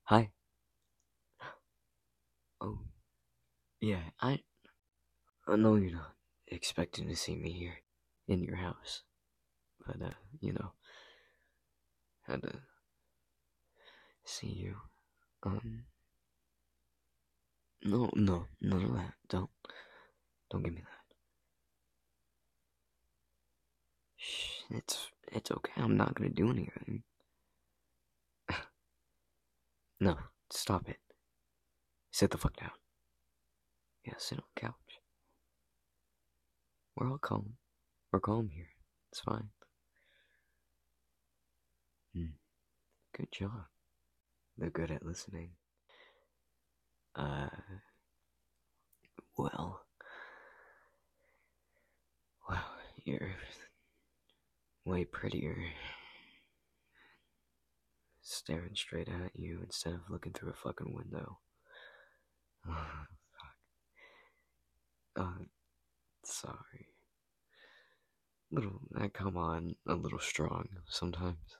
Hi. Oh, yeah, I know you're not expecting to see me here in your house, but, had to see you. Um, no, none of that. Don't give me that. Shh, it's okay. I'm not gonna do anything. No, stop it. Sit the fuck down. Yeah, sit on the couch. We're all calm. We're calm here. It's fine. Good job. They're good at listening. Uh, well, wow, you're way prettier staring straight at you instead of looking through a fucking window. Oh, fuck. Sorry. I come on a little strong sometimes.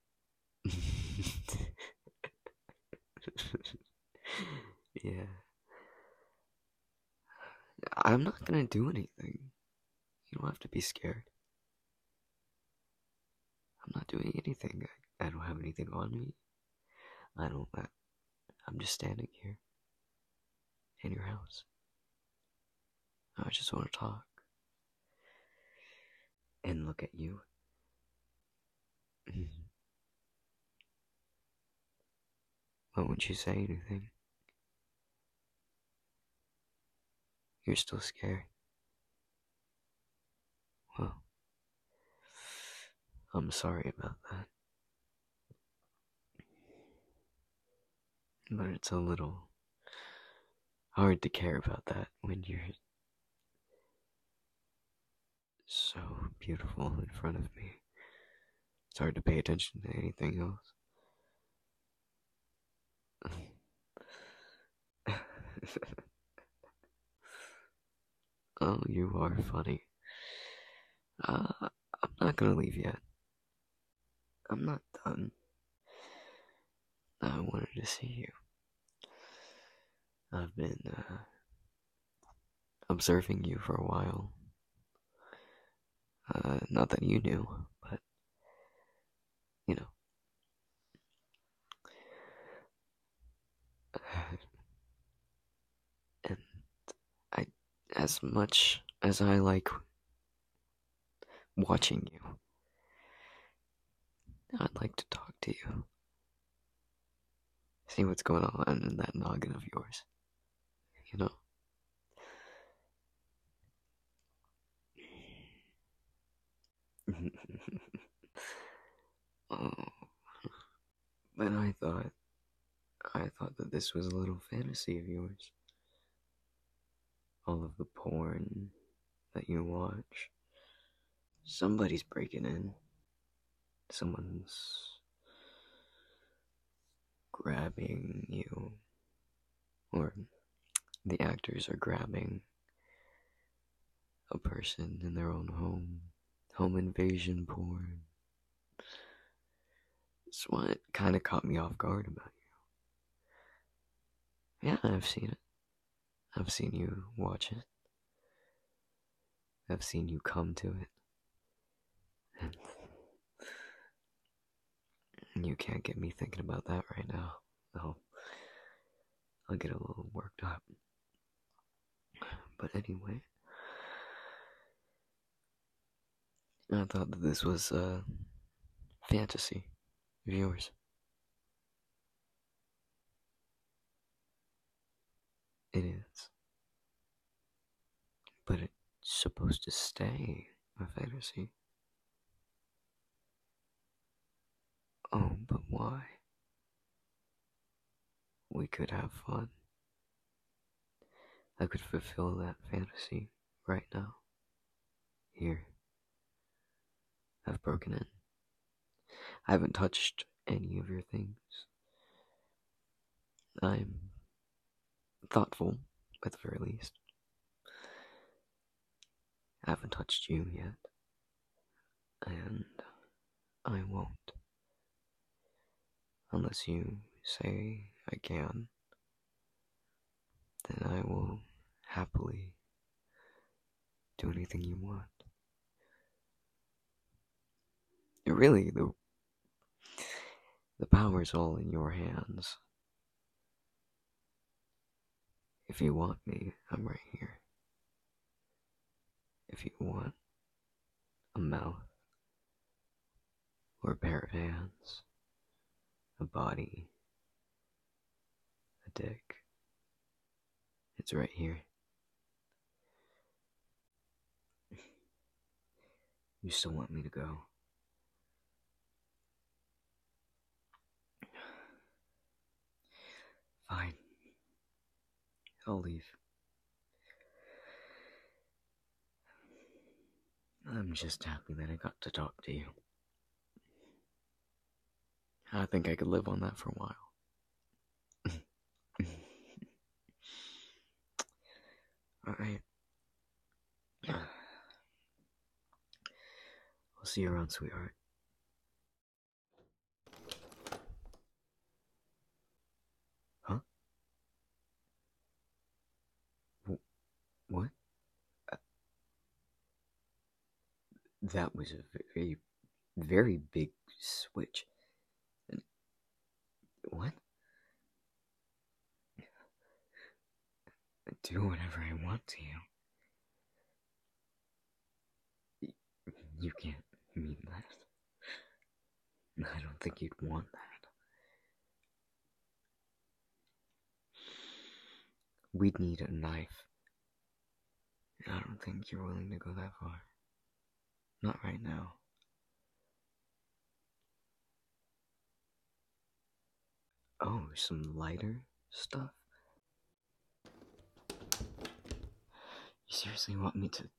Yeah. I'm not gonna do anything. You don't have to be scared. I'm not doing anything. I don't have anything on me. I don't. I'm just standing here in your house. I just want to talk and look at you. Why won't you say anything? You're still scared. Well, I'm sorry about that. But it's a little hard to care about that when you're so beautiful in front of me. It's hard to pay attention to anything else. Oh, you are funny. I'm not gonna leave yet. I'm not done. I wanted to see you. I've been observing you for a while. Not that you knew, but you know. And I, as much as I like watching you, I'd like to talk to you. See what's going on in that noggin of yours. You know? Oh, but I thought that this was a little fantasy of yours. All of the porn that you watch. Somebody's breaking in. Someone's grabbing you. Or the actors are grabbing a person in their own home. Home invasion porn. It's what kind of caught me off guard about you. Yeah, I've seen it. I've seen you watch it. I've seen you come to it. And you can't get me thinking about that right now. I'll get a little worked up. But anyway, I thought that this was a fantasy of yours. It is. But it's supposed to stay a fantasy. Oh, but why? We could have fun. I could fulfill that fantasy right now. Here. I've broken in. I haven't touched any of your things. I'm thoughtful, at the very least. I haven't touched you yet. And I won't. Unless you say I can, then I will happily do anything you want. Really, the power's all in your hands. If you want me, I'm right here. If you want a mouth, or a pair of hands, a body, a dick, it's right here. You still want me to go? Fine. I'll leave. I'm just happy that I got to talk to you. I think I could live on that for a while. Alright. I'll see you around, sweetheart. Huh? What? That was a very, very big switch. What? Do whatever I want to you. You can't mean that. I don't think you'd want that. We'd need a knife. I don't think you're willing to go that far. Not right now. Oh, some lighter stuff? You seriously want me to...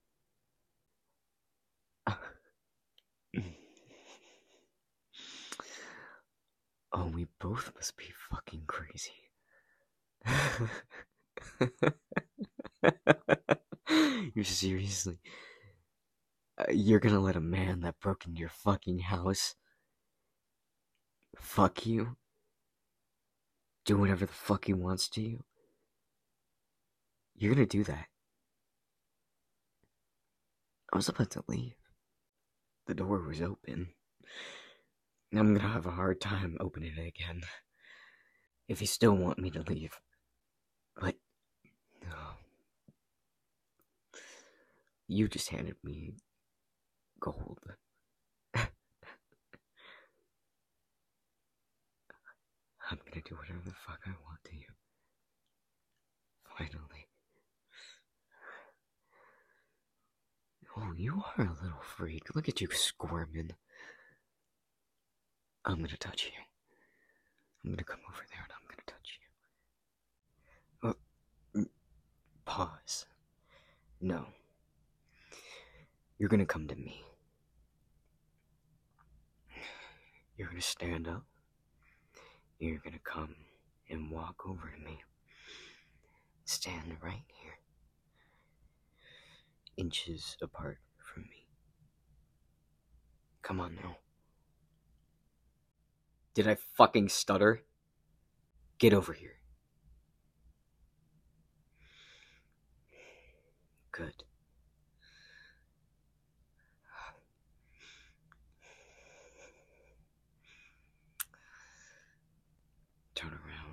Oh, we both must be fucking crazy. You seriously... you're gonna let a man that broke into your fucking house fuck you? Do whatever the fuck he wants to you? You're gonna do that? I was about to leave. The door was open. I'm gonna have a hard time opening it again. If you still want me to leave. But... you just handed me gold. I'm gonna do whatever the fuck I want to you. Finally. Oh, you are a little freak. Look at you squirming. I'm gonna touch you. I'm gonna come over there and I'm gonna touch you. Pause. No. You're gonna come to me. You're gonna stand up. You're gonna come and walk over to me. Stand right here. Inches apart from me. Come on now. Did I fucking stutter? Get over here. Good. Turn around.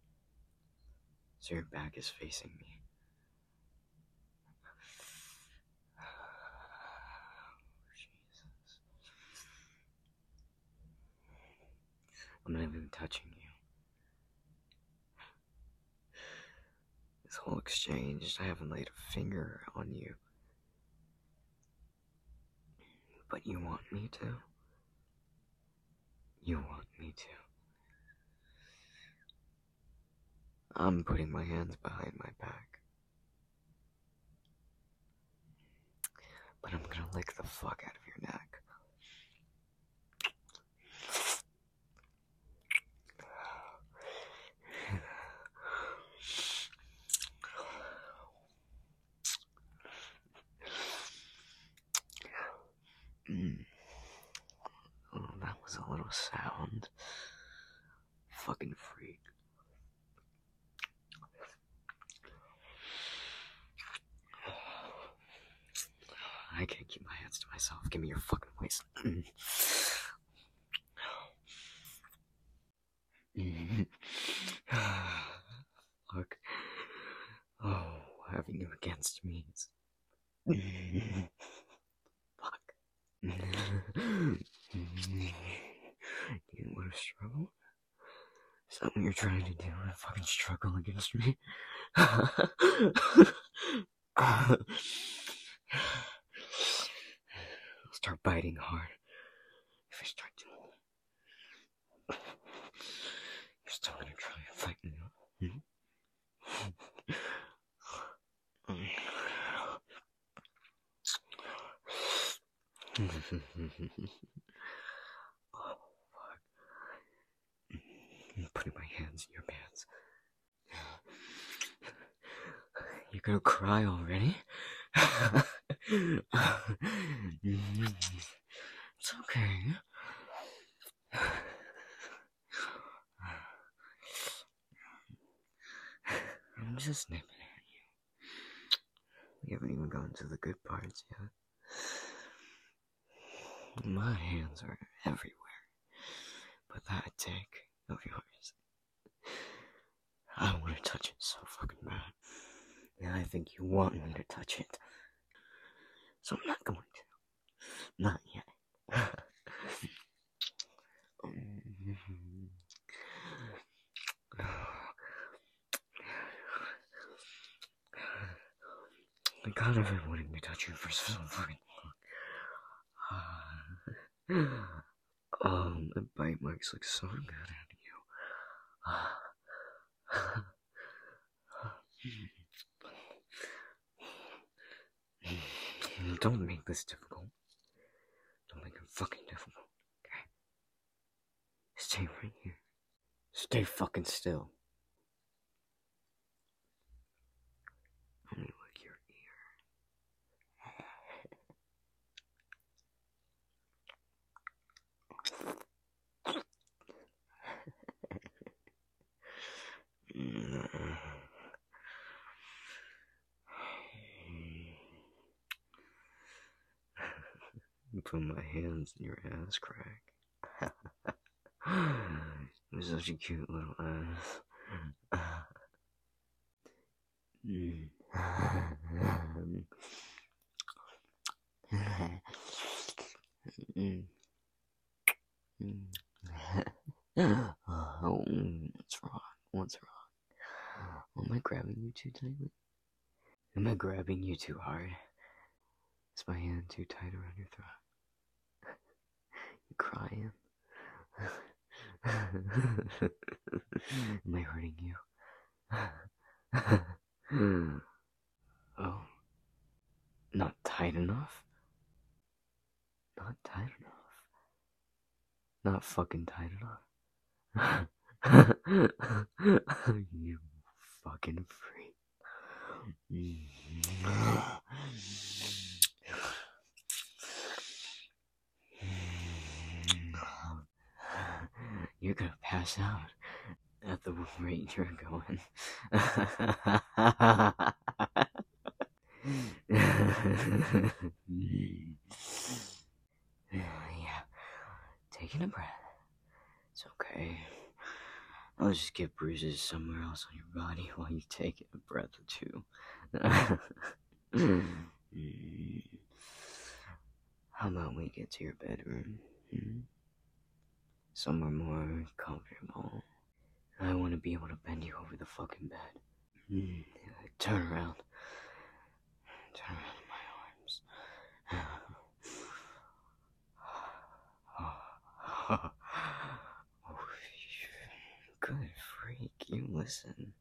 So your back is facing me. Jesus. I'm not even touching you. This whole exchange, I haven't laid a finger on you. But you want me to? You want me to? I'm putting my hands behind my back. But I'm gonna lick the fuck out of your neck. Oh, that was a little sound. fucking freak. I can't keep my hands to myself. Give me your fucking waist. Fuck. Oh, having you against me is... Fuck. You want to struggle? Is that what you're trying to do? A fucking struggle against me? I'll start biting hard. If I start to... You're still gonna try and fight me, huh? Oh, fuck. I'm putting my hands in your pants. You're gonna cry already? It's okay. I'm just nipping at you. We haven't even gotten to the good parts yet. My hands are everywhere. But that dick of yours, I want to touch it so fucking bad. And I think you want me to touch it. So I'm not going to. Not yet. God, I've been wanting to touch you for so fucking long. The bite marks look so good on you. Don't make this difficult. Don't make it fucking difficult, okay? Stay right here. Stay fucking still. Let me lick your ear. Put my hands in your ass crack. You're such a cute little ass. Oh, what's wrong? What's wrong? Am I grabbing you too tightly? Am I grabbing you too hard? Is my hand too tight around your throat? You crying? Am I hurting you? Oh, not tight enough? Not tight enough. Not fucking tight enough. You fucking freak. You're gonna pass out at the rate you're going. Yeah, taking a breath. It's okay. I'll just get bruises somewhere else on your body while you take a breath or two. How about we get to your bedroom? Somewhere more comfortable. I want to be able to bend you over the fucking bed. Turn around. Turn around in my arms. Good freak, you listen.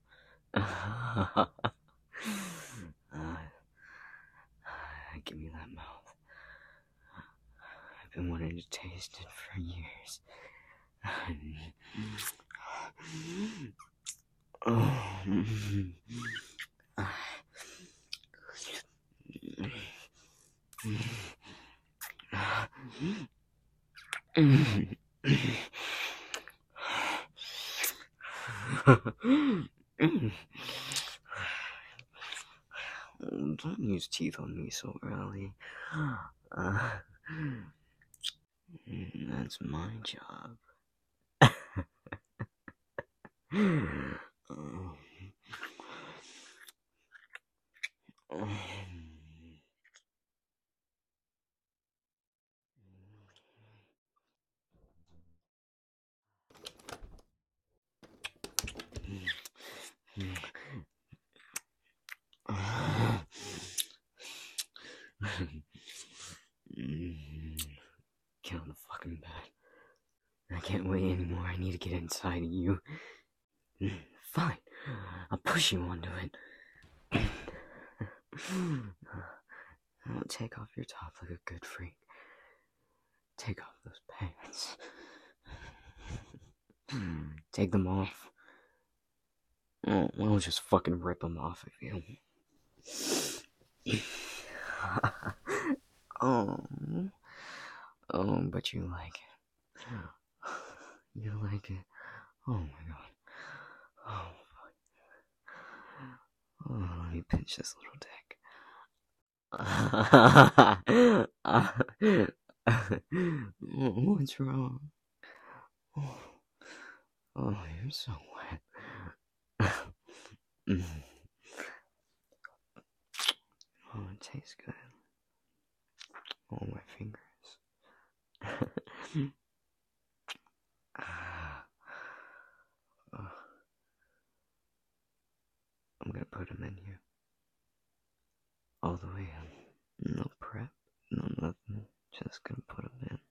Give me that mouth. I've been wanting to taste it for years. Don't use teeth on me so early. Uh, that's my job. Get on the fucking bed. I can't wait anymore. I need to get inside of you. Fine. I'll push you onto it. I'll take off your top like a good freak. Take off those pants. Take them off. I'll just fucking rip them off of you. Oh, but you like it. You like it. Oh my god. Oh fuck. Oh, let me pinch this little dick. What's wrong? Oh, you're so wet. Oh, it tastes good. Oh, my fingers. I'm gonna put them in you. All the way in. No prep, no nothing. Just gonna put them in.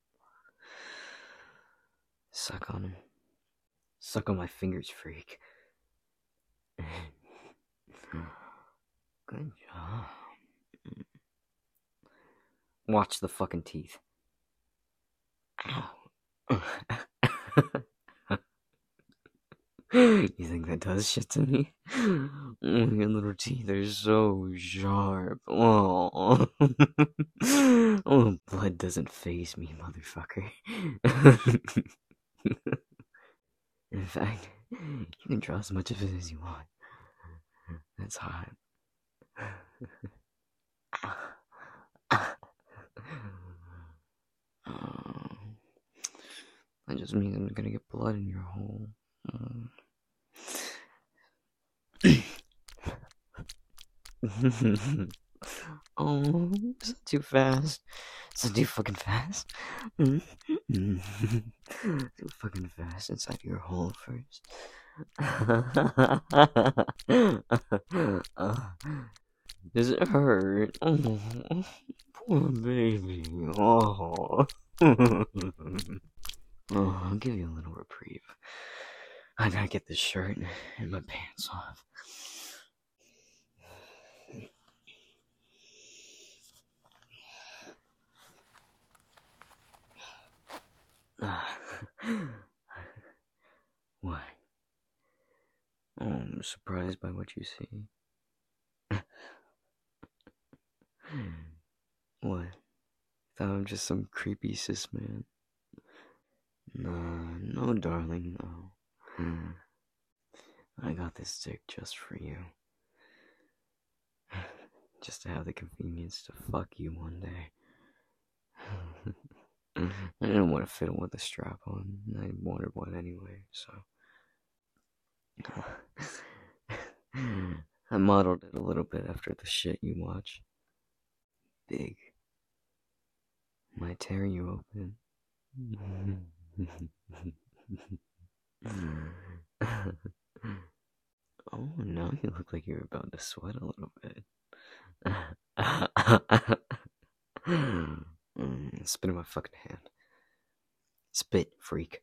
Suck on them. Suck on my fingers, freak. Good job. Watch the fucking teeth. Ow. You think that does shit to me? Your little teeth are so sharp. Oh, oh, blood doesn't faze me, motherfucker. In fact, you can draw as much of it as you want. That's hot. That just means I'm gonna get blood in your hole. Oh, is that too fast? Is that too fucking fast? Too fucking fast inside your hole first. Does it hurt? Oh, poor baby. Oh. Oh, I'll give you a little reprieve. I gotta get this shirt and my pants off. Why? Oh, I'm surprised by what you see. What? Thought I'm just some creepy cis man. No, darling, no. I got this dick just for you. Just to have the convenience to fuck you one day. I didn't want to fiddle with the strap on. I wanted one anyway, so. I modeled it a little bit after the shit you watch. Big. Might tear you open. Oh, now you look like you're about to sweat a little bit. Spit in my fucking hand. Spit, freak.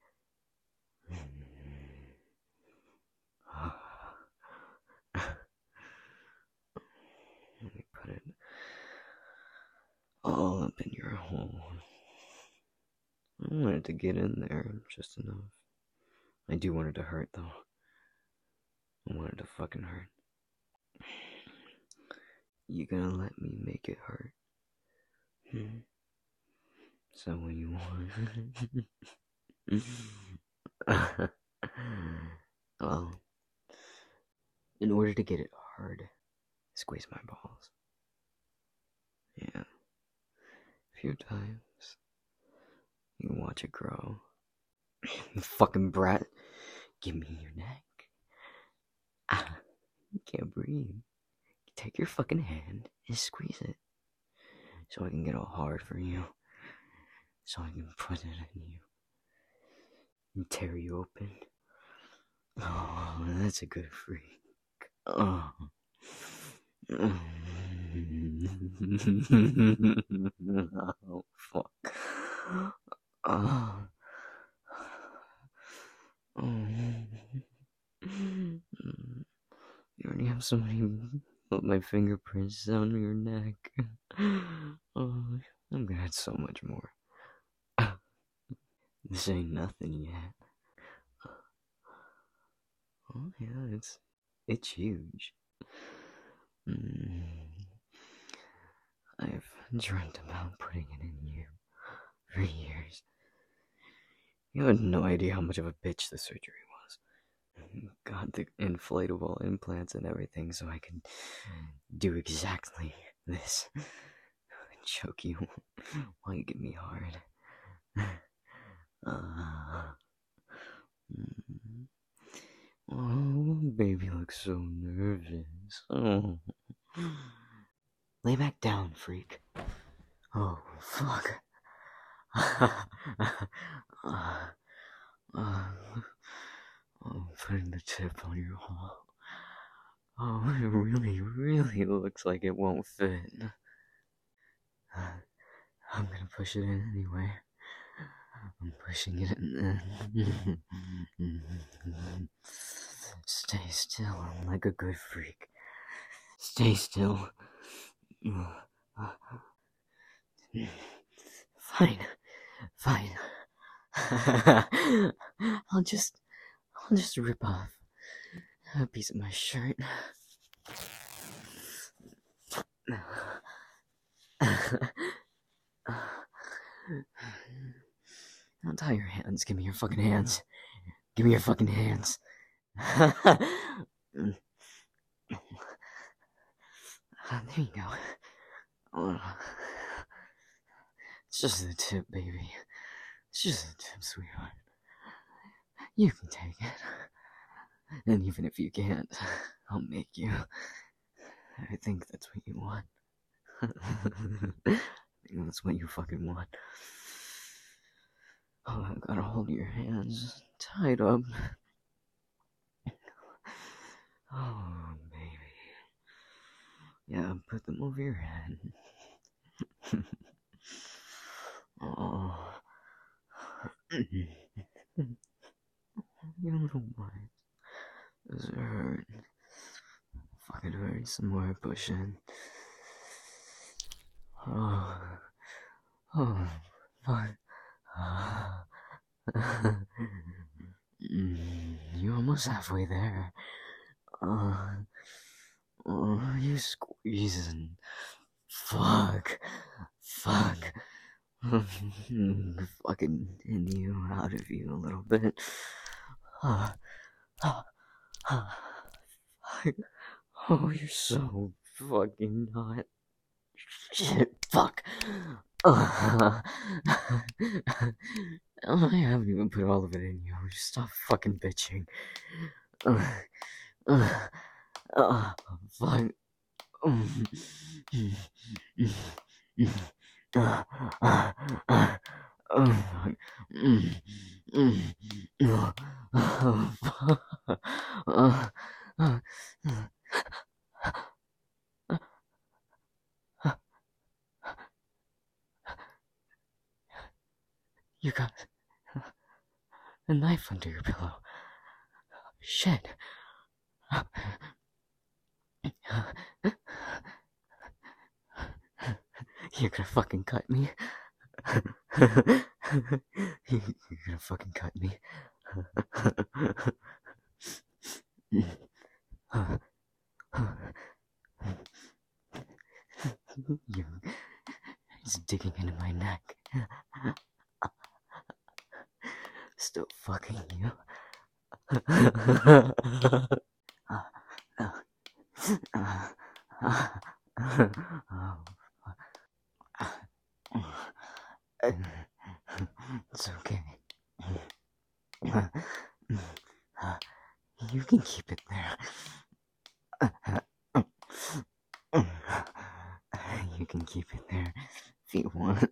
Let me put it all up in your hole. I wanted to get in there just enough. I do want it to hurt, though. I want it to fucking hurt. You gonna let me make it hurt? So when you want... Well, In order to get it hard, squeeze my balls. Yeah. A few times. You can watch it grow. You fucking brat. Give me your neck. Ah, you can't breathe. Take your fucking hand and squeeze it. So I can get all hard for you. So I can put it in you. And tear you open. Oh, that's a good freak. Oh. Oh, fuck. Oh. You already have so many of my fingerprints on your neck. Oh, I'm gonna add so much more. This ain't nothing yet. Oh yeah, it's huge. I've dreamt about putting it in you for years. You had no idea how much of a bitch the surgery was. Got the inflatable implants and everything so I could do exactly this. Choke you while you get me hard. Oh, baby looks so nervous. Oh. Lay back down, freak. Oh, fuck. Putting the tip on your hole. Oh, it really, really looks like it won't fit. I'm gonna push it in anyway. I'm pushing it in. Stay still, like a good freak. Stay still. Fine. Fine. I'll just rip off a piece of my shirt. Now tie your hands. Give me your fucking hands. Give me your fucking hands. There you go. It's just the tip, baby. It's just the tip, sweetheart. You can take it. And even if you can't, I'll make you. I think that's what you want. I think that's what you fucking want. Oh, I've gotta hold your hands tied up. Oh, baby. Yeah, put them over your head. Oh. You don't know why. Does it hurt? Fucking hurt some more pushing. Oh. Oh. Fuck. You're almost halfway there. Oh, you squeezing. Fuck. Fucking in you, out of you a little bit. Oh, you're so fucking hot. Shit, fuck. I haven't even put all of it in you. Just stop fucking bitching. Fine. You got a knife under your pillow. Shit. You're gonna fucking cut me. You're gonna fucking cut me. It's digging into my neck. Still fucking you. It's okay. You can keep it there. You can keep it there if you want.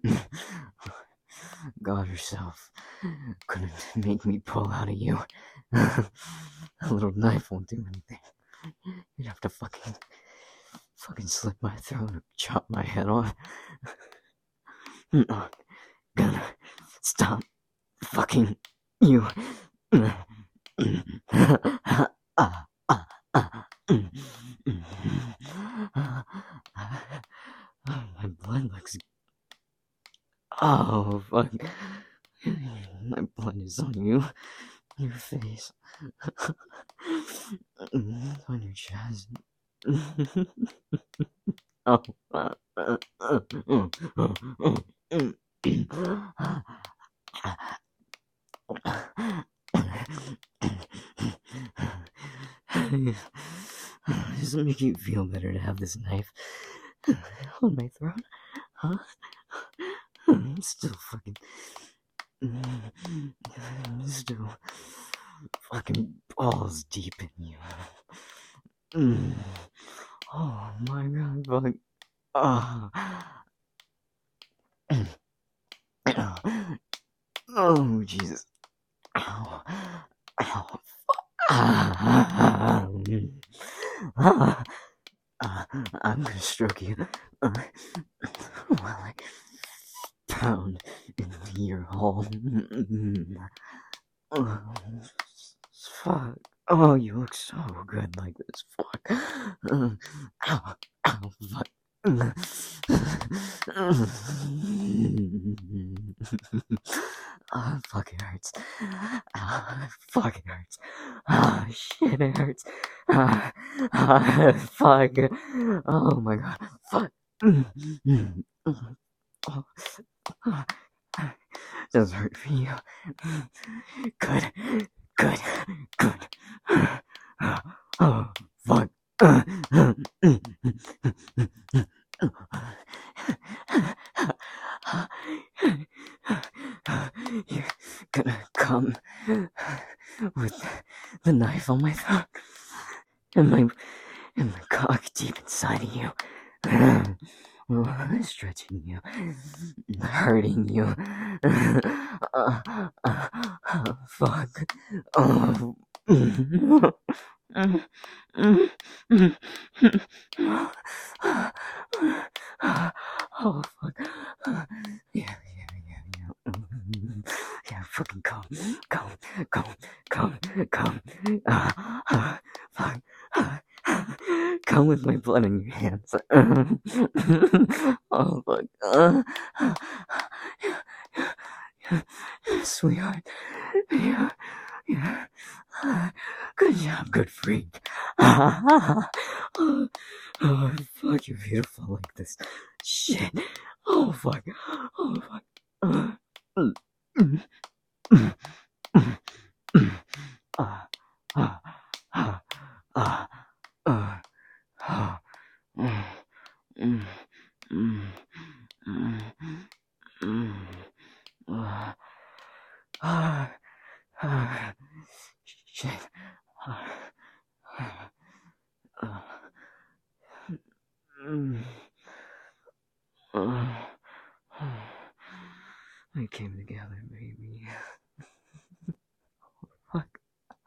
God herself couldn't make me pull out of you. A little knife won't do anything. You'd have to fucking slit my throat or chop my head off. I'm not gonna stop fucking you. My blood looks. Oh, fuck. My blood is on you. Your face. On your chest. Oh. Does it make you feel better to have this knife on my throat? Huh? Still fucking. Still fucking balls deep in you. Oh my god, fuck. Oh, Jesus. Ow. Ow. I'm gonna stroke you while I pound into your hole. Fuck. Oh, you look so good like this. Fuck. Ow. Ow. Fuck. Oh, fuck, it hurts. Oh, fuck, it hurts. Oh, shit, it hurts. Fuck. Oh my god. Fuck. Does hurt for you. Good. Good. Good. Oh, fuck. You're gonna come with the knife on my throat and my cock deep inside of you. Stretching you, hurting you. Fuck. Oh. Oh, fuck. Yeah. Yeah, fucking come. Fuck. Come with my blood in your hands. Oh, fuck. Sweetheart. Yeah. Good job, good freak. Oh, fuck, you're beautiful like this. Shit. Oh, fuck. Oh, fuck. Shit. We came together, baby. Fuck.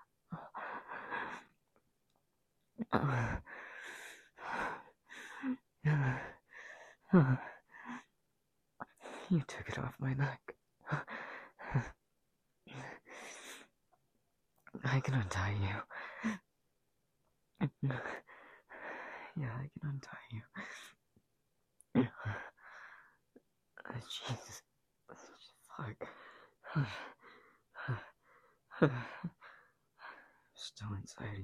You took it off my neck. I can untie you. Yeah, I can untie you. Jesus. Fuck. Still inside of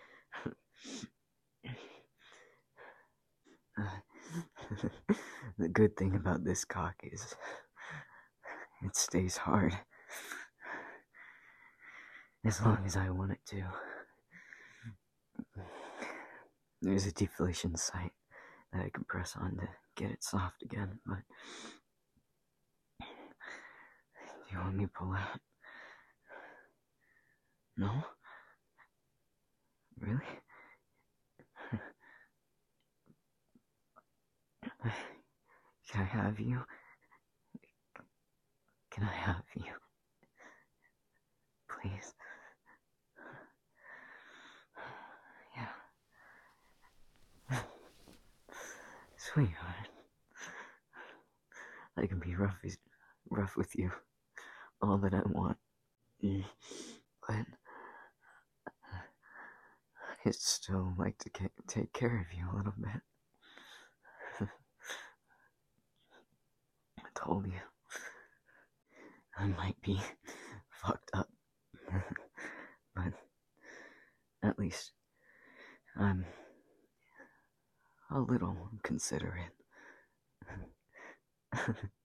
you. The good thing about this cock is it stays hard. As long as I want it to. There's a deflation site that I can press on to get it soft again, but do you want me to pull out? No? Really? Can I have you? Can I have you? Please? Yeah. Sweetheart. I can be rough with you. All that I want. But I'd still like to take care of you a little bit. I told you. I might be fucked up. But at least I'm a little considerate.